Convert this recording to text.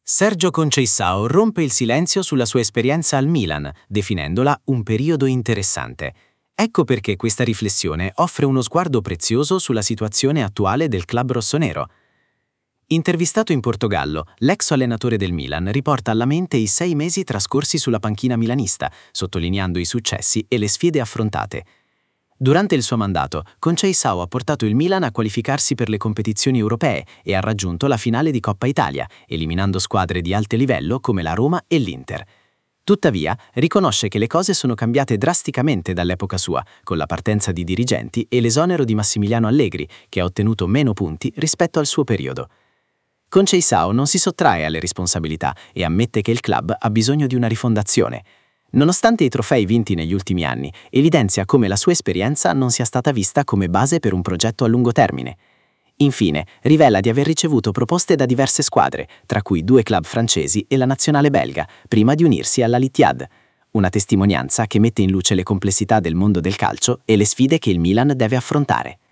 Sergio Conceição rompe il silenzio sulla sua esperienza al Milan, definendola un periodo interessante. Ecco perché questa riflessione offre uno sguardo prezioso sulla situazione attuale del club rossonero. Intervistato in Portogallo, l'ex allenatore del Milan riporta alla mente i 6 mesi trascorsi sulla panchina milanista, sottolineando i successi e le sfide affrontate. Durante il suo mandato, Conceição ha portato il Milan a qualificarsi per le competizioni europee e ha raggiunto la finale di Coppa Italia, eliminando squadre di alto livello come la Roma e l'Inter. Tuttavia, riconosce che le cose sono cambiate drasticamente dall'epoca sua, con la partenza di dirigenti e l'esonero di Massimiliano Allegri, che ha ottenuto meno punti rispetto al suo periodo. Conceição non si sottrae alle responsabilità e ammette che il club ha bisogno di una rifondazione. Nonostante i trofei vinti negli ultimi anni, evidenzia come la sua esperienza non sia stata vista come base per un progetto a lungo termine. Infine, rivela di aver ricevuto proposte da diverse squadre, tra cui 2 club francesi e la nazionale belga, prima di unirsi alla Al-Ittihad, una testimonianza che mette in luce le complessità del mondo del calcio e le sfide che il Milan deve affrontare.